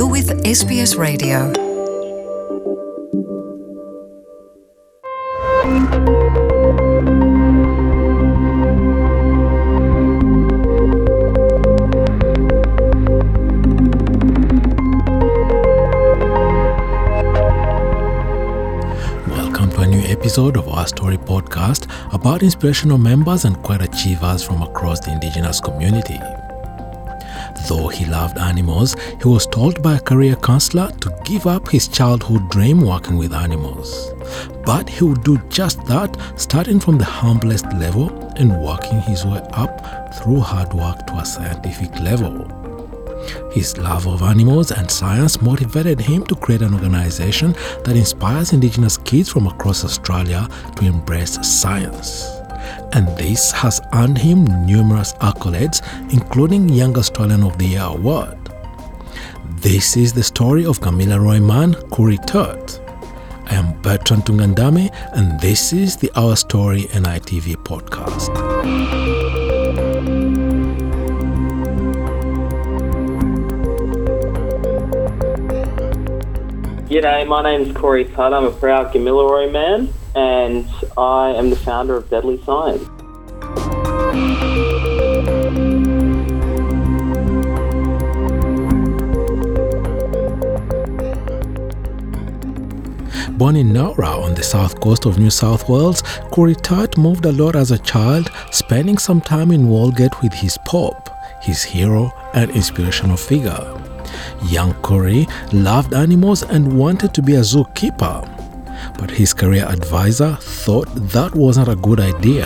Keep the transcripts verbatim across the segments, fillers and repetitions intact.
You're with S B S Radio. Welcome to a new episode of our story podcast about inspirational members and quiet achievers from across the Indigenous community. Though he loved animals, he was told by a career counselor to give up his childhood dream working with animals. But he would do just that, starting from the humblest level and working his way up through hard work to a scientific level. His love of animals and science motivated him to create an organization that inspires Indigenous kids from across Australia to embrace science. And this has earned him numerous accolades, including Young Australian of the Year award. This is the story of Kamilaroi man Koori Turt. I am Bertrand Tungandame, and this is the Our Story N I T V podcast. G'day, my name's Koori Turt. I'm a proud Kamilaroi man, and I am the founder of Deadly Science. Born in Nowra on the south coast of New South Wales, Koori Turt moved a lot as a child, spending some time in Walgett with his pop, his hero and inspirational figure. Young Koori loved animals and wanted to be a zookeeper, but his career advisor thought that wasn't a good idea.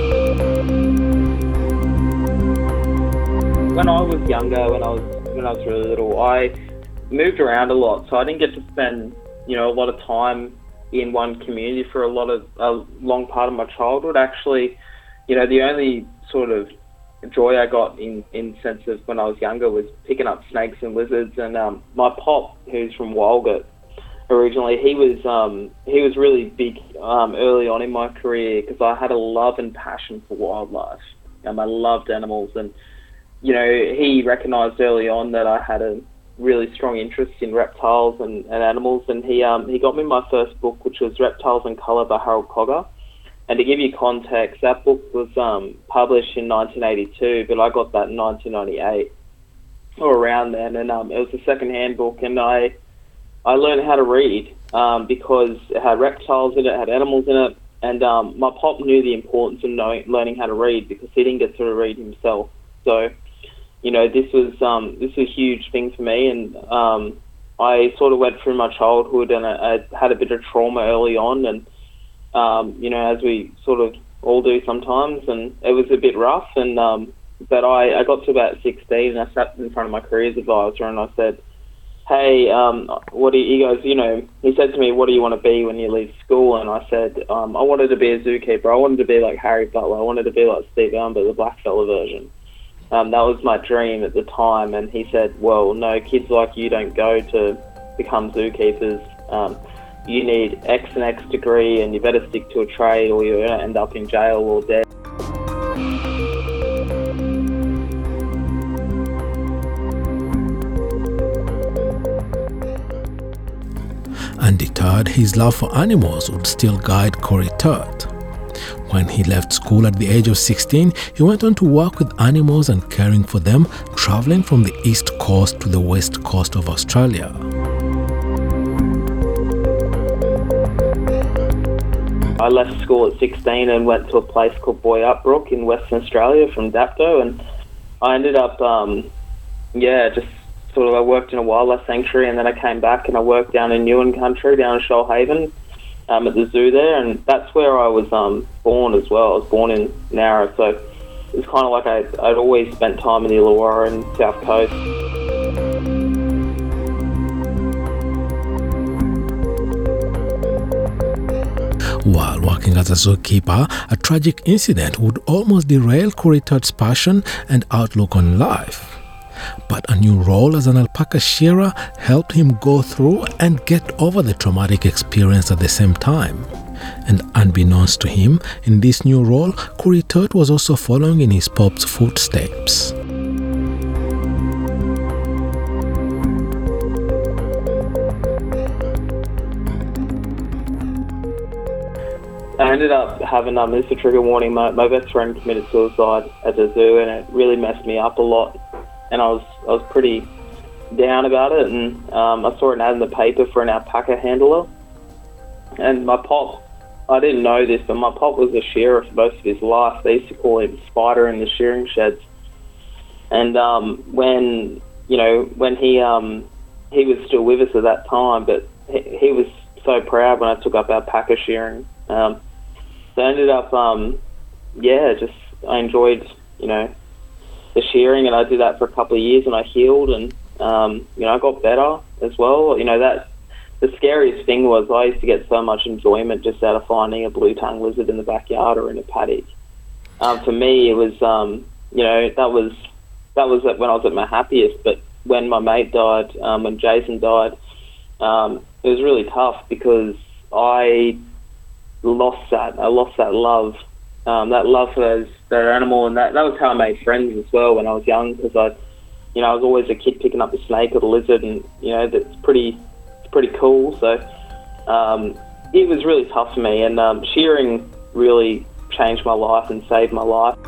When I was younger, when I was when I was really little, I moved around a lot, so I didn't get to spend, you know, a lot of time in one community for a lot of a long part of my childhood. Actually, you know, the only sort of joy I got in in sense of when I was younger was picking up snakes and lizards. And um, my pop, who's from Walgett originally, he was um, he was really big um, early on in my career because I had a love and passion for wildlife. Um, I loved animals, and you know, he recognised early on that I had a really strong interest in reptiles and, and animals, and he um, he got me my first book, which was Reptiles in Colour by Harold Cogger. And to give you context, that book was um, published in nineteen eighty-two, but I got that in nineteen ninety-eight, or around then, and um, it was a second-hand book, and I I learned how to read um, because it had reptiles in it, it had animals in it, and um, my pop knew the importance of knowing, learning how to read because he didn't get to read himself. So, you know, this was um, this was a huge thing for me, and um, I sort of went through my childhood, and I, I had a bit of trauma early on, and Um, you know, as we sort of all do sometimes, and it was a bit rough. And um, but I, I got to about sixteen, and I sat in front of my careers advisor, and I said, "Hey, um, what do you?" He goes, "You know," he said to me, "What do you want to be when you leave school?" And I said, um, "I wanted to be a zookeeper. I wanted to be like Harry Butler. I wanted to be like Steve Irwin, but the blackfella version." Um, that was my dream at the time. And he said, "Well, no, kids like you don't go to become zookeepers. Um, You need X and X degree, and you better stick to a trade, or you're going to end up in jail or dead." Undeterred, his love for animals would still guide Koori Turt. When he left school at the age of sixteen, he went on to work with animals and caring for them, traveling from the east coast to the west coast of Australia. I left school at sixteen and went to a place called Boyup in Western Australia from Dapto, and I ended up, um, yeah, just sort of, I worked in a wildlife sanctuary, and then I came back and I worked down in Newen country, down in Shoalhaven, um, at the zoo there, and that's where I was um, born as well. I was born in Nowra, so it was kind of like I, I'd always spent time in the Illawarra and South Coast. While working as a zookeeper, a tragic incident would almost derail Koori Turt's passion and outlook on life. But a new role as an alpaca shearer helped him go through and get over the traumatic experience at the same time. And unbeknownst to him, in this new role, Koori Turt was also following in his pop's footsteps. I ended up having, um, this is a trigger warning, my, my best friend committed suicide at the zoo, and it really messed me up a lot. And I was I was pretty down about it, and um, I saw an ad in the paper for an alpaca handler. And my pop, I didn't know this, but my pop was a shearer for most of his life. They used to call him Spider in the shearing sheds. And um, when, you know, when he um, he was still with us at that time, but he, he was so proud when I took up alpaca shearing. Um, so I ended up, um, yeah, just, I enjoyed, you know, the shearing, and I did that for a couple of years, and I healed, and, um, you know, I got better as well. You know, that, the scariest thing was I used to get so much enjoyment just out of finding a blue-tongue lizard in the backyard or in a paddock. Um, for me, it was, um, you know, that was, that was when I was at my happiest, but when my mate died, um, when Jason died, um, it was really tough because I lost that. I lost that love, um, that love for those, that animal, and that, that was how I made friends as well when I was young, because I, you know, I was always a kid picking up the snake or the lizard, and, you know, that's pretty, it's pretty cool. So um, it was really tough for me, and um, shearing really changed my life and saved my life.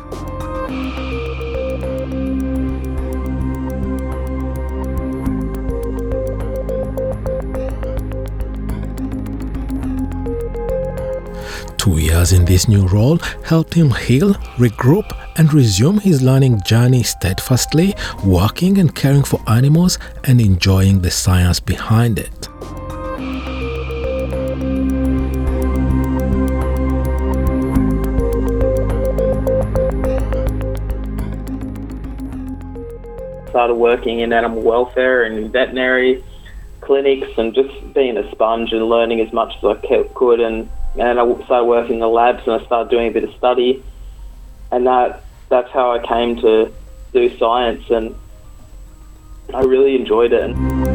Two years in this new role helped him heal, regroup, and resume his learning journey steadfastly, working and caring for animals and enjoying the science behind it. Started working in animal welfare and in veterinary clinics, and just being a sponge and learning as much as I could, and and I started working in the labs, and I started doing a bit of study, and that that's how I came to do science, and I really enjoyed it.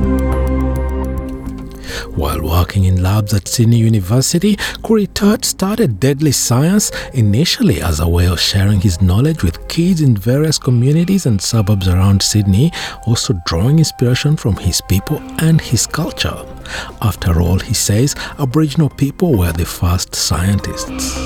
While working in labs at Sydney University, Corey Tutt started Deadly Science initially as a way of sharing his knowledge with kids in various communities and suburbs around Sydney, also drawing inspiration from his people and his culture. After all, he says, Aboriginal people were the first scientists.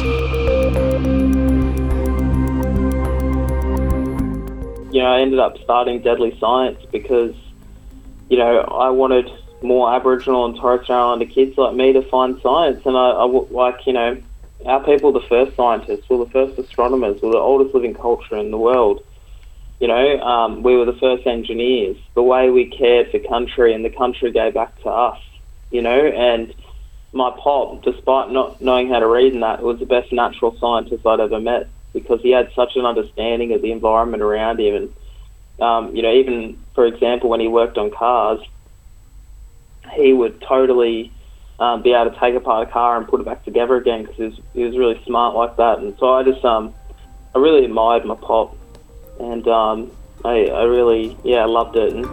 You know, I ended up starting Deadly Science because, you know, I wanted more Aboriginal and Torres Strait Islander kids like me to find science, and I, I like, you know, our people were the first scientists, we were the first astronomers, we were the oldest living culture in the world. You know, um, we were the first engineers. The way we cared for country, and the country gave back to us, you know, and my pop, despite not knowing how to read and that, was the best natural scientist I'd ever met, because he had such an understanding of the environment around him. And, um, you know, even, for example, when he worked on cars, he would totally um, be able to take apart a car and put it back together again, because he was, he was really smart like that. And so I just, um, I really admired my pop, and um, I, I really, yeah, loved it. And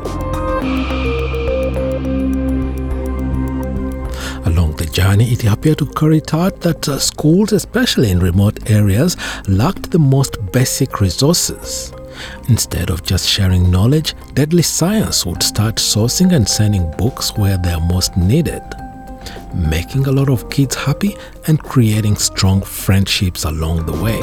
along the journey, it appeared to Corey Tutt that uh, schools, especially in remote areas, lacked the most basic resources. Instead of just sharing knowledge, Deadly Science would start sourcing and sending books where they are most needed, making a lot of kids happy and creating strong friendships along the way.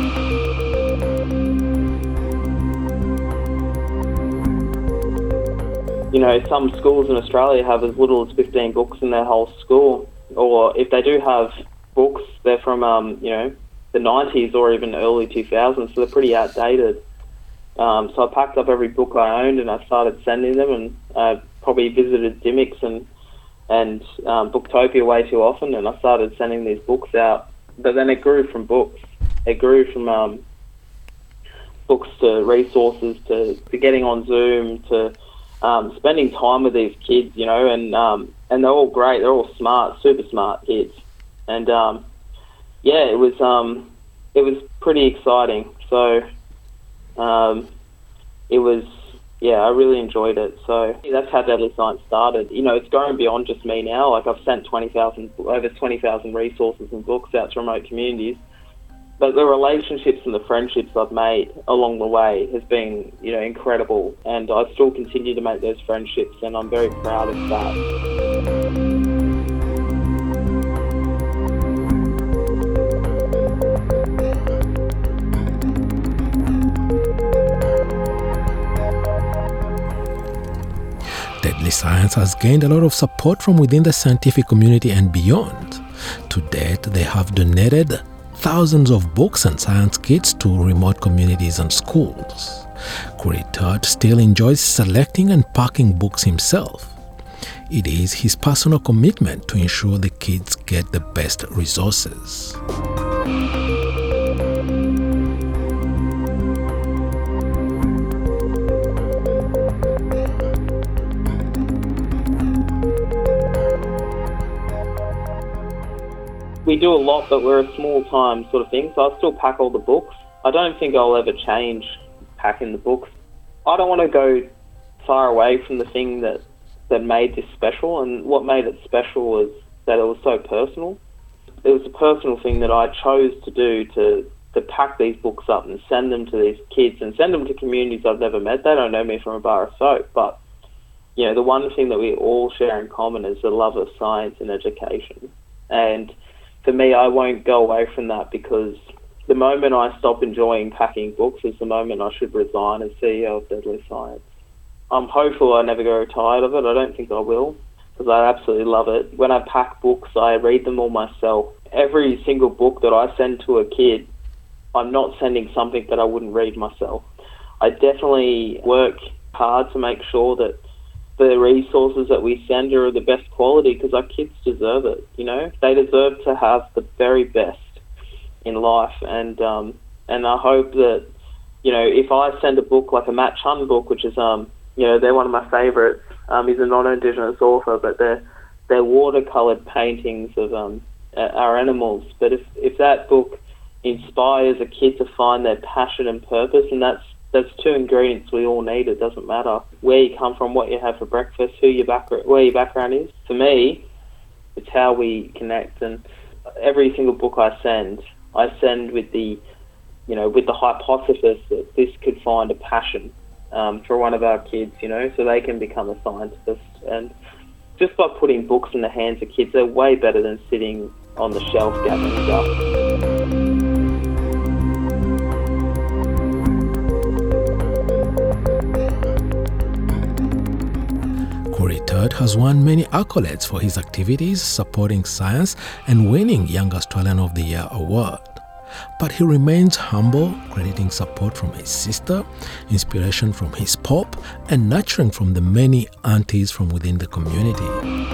You know, some schools in Australia have as little as fifteen books in their whole school, or if they do have books, they're from, um, you know, the nineties or even early two thousands, so they're pretty outdated. Um, so I packed up every book I owned, and I started sending them, and I probably visited Dymocks and and um, Booktopia way too often, and I started sending these books out. But then it grew from books. It grew from um, books to resources to, to getting on Zoom to um, spending time with these kids, you know, and um, and they're all great. They're all smart, super smart kids, and um, yeah, it was um, it was pretty exciting. So. Um, it was, yeah, I really enjoyed it. So that's how Deadly Science started. You know, it's going beyond just me now. Like, I've sent twenty thousand, over twenty thousand resources and books out to remote communities. But the relationships and the friendships I've made along the way has been, you know, incredible. And I still continue to make those friendships, and I'm very proud of that. Deadly Science has gained a lot of support from within the scientific community and beyond. To date, they have donated thousands of books and science kits to remote communities and schools. Corey Todd still enjoys selecting and packing books himself. It is his personal commitment to ensure the kids get the best resources. We do a lot, but we're a small time sort of thing, so I still pack all the books. I don't think I'll ever change packing the books. I don't want to go far away from the thing that, that made this special, and what made it special was that it was so personal. It was a personal thing that I chose to do, to, to pack these books up and send them to these kids and send them to communities I've never met. They don't know me from a bar of soap, but you know, the one thing that we all share in common is the love of science and education. And for me, I won't go away from that, because the moment I stop enjoying packing books is the moment I should resign as C E O of Deadly Science. I'm hopeful I never grow tired of it. I don't think I will, because I absolutely love it. When I pack books, I read them all myself. Every single book that I send to a kid, I'm not sending something that I wouldn't read myself. I definitely work hard to make sure that the resources that we send are of the best quality, because our kids deserve it, you know? They deserve to have the very best in life, and um, and I hope that, you know, if I send a book like a Matt Chun book, which is, um, you know, they're one of my favourites. Um, he's a non-Indigenous author, but they're, they're watercoloured paintings of um, our animals. But if, if that book inspires a kid to find their passion and purpose, and that's That's two ingredients we all need. It doesn't matter where you come from, what you have for breakfast, who your back, where your background is. For me, it's how we connect. And every single book I send, I send with the, you know, with the hypothesis that this could find a passion um, for one of our kids, you know, so they can become a scientist. And just by putting books in the hands of kids, they're way better than sitting on the shelf gathering dust. Corey Todd has won many accolades for his activities supporting science and winning Young Australian of the Year award. But he remains humble, crediting support from his sister, inspiration from his pop, and nurturing from the many aunties from within the community.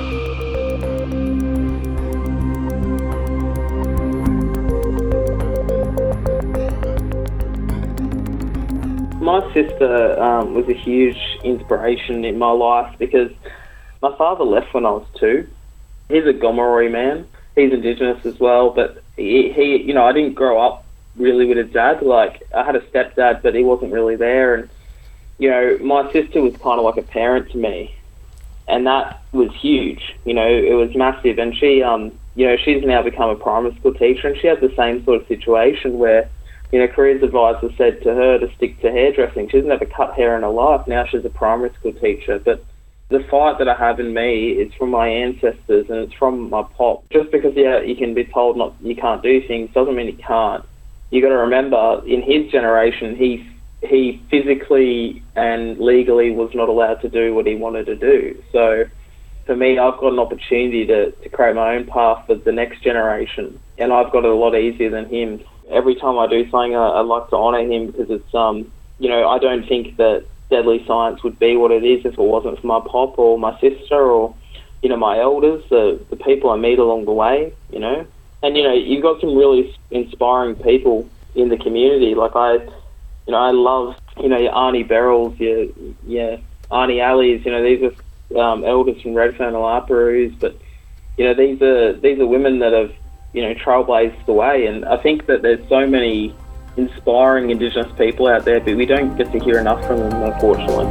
My sister um, was a huge inspiration in my life, because my father left when I was two. He's a Gomeroi man. He's Indigenous as well, but he, he, you know, I didn't grow up really with a dad. Like, I had a stepdad, but he wasn't really there. And, you know, my sister was kind of like a parent to me, and that was huge. You know, it was massive. And she, um, you know, she's now become a primary school teacher, and she had the same sort of situation where, you know, careers advisor said to her to stick to hairdressing. She's never cut hair in her life. Now she's a primary school teacher. But the fight that I have in me is from my ancestors, and it's from my pop. Just because, yeah, you can be told not, you can't do things doesn't mean you can't. You got to remember, in his generation, he he physically and legally was not allowed to do what he wanted to do. So for me, I've got an opportunity to, to create my own path for the next generation, and I've got it a lot easier than him. Every time I do something, I, I like to honour him, because it's, um, you know, I don't think that Deadly Science would be what it is if it wasn't for my pop or my sister or, you know, my elders, the, the people I meet along the way, you know. And, you know, you've got some really inspiring people in the community. Like, I, you know, I love, you know, your Arnie Berylls, your, your Arnie Allies, you know, these are um, elders from Redfern and Alaparoos, but, you know, these are, these are women that have, you know, trailblazed the way. And I think that there's so many inspiring Indigenous people out there, but we don't get to hear enough from them, unfortunately.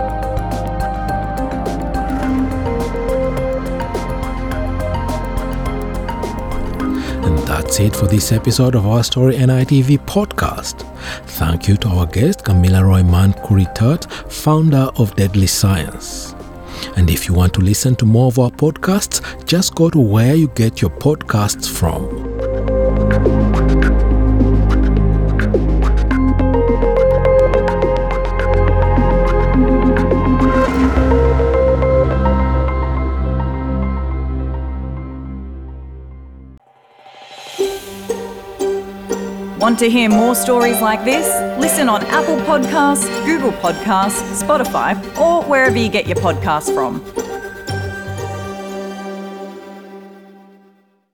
And that's it for this episode of Our Story N I T V podcast. Thank you to our guest, Camilla Roy-Mann Corey Todd, founder of Deadly Science. And if you want to listen to more of our podcasts, just go to where you get your podcasts from. Want to hear more stories like this? Listen on Apple Podcasts, Google Podcasts, Spotify, or wherever you get your podcasts from.